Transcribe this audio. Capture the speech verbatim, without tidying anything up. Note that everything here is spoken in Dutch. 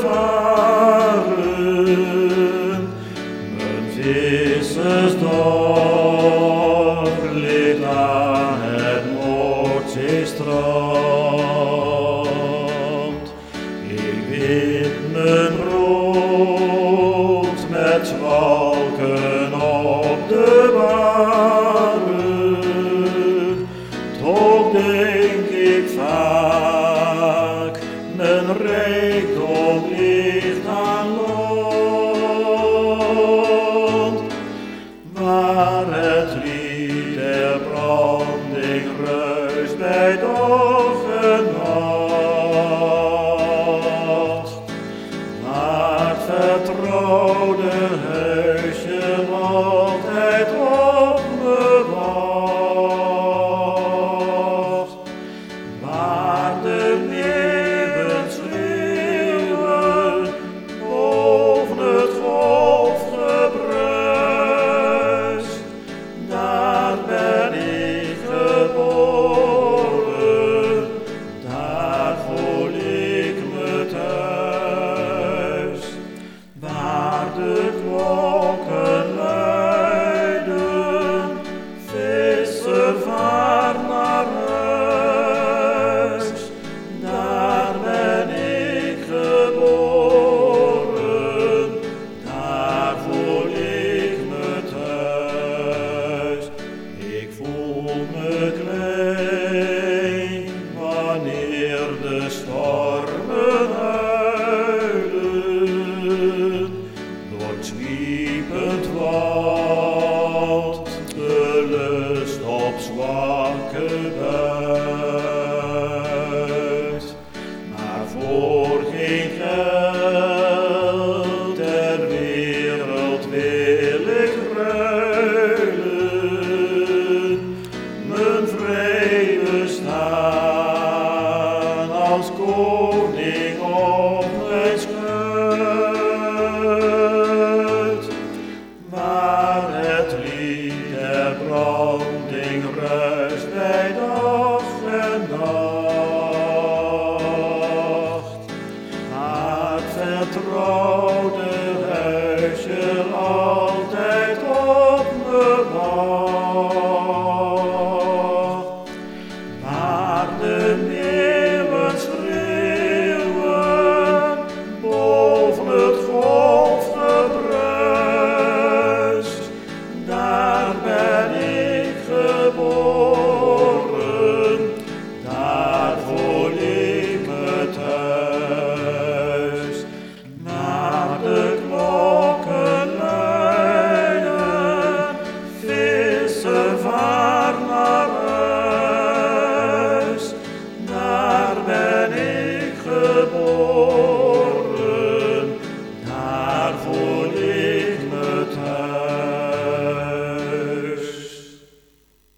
varen. Mijn vissersdorp ligt aan het Noordzeestrand. Ik win mijn brood met zwalken op de baren. Toch denk ik vaak, mijn rijkdom ligt aan land, waar het lied der branding ruist bij dag en nacht, waar het vertrouwde huisje altijd op me wacht, waar de meeuwen schreeuwen boven het golfgebruis. Daar ben ik geboren, daar voel ik me thuis, waar de klokken luiden, visser vaar naar huis. Daar ben ik geboren, daar voel ik me thuis. Ik voel me klein wanneer de stormen huilen, door het zwiepend wand, de lust op zwakke buit. Maar voor geen geld ter wereld wil ik ruilen, mijn vrij bestaan als koning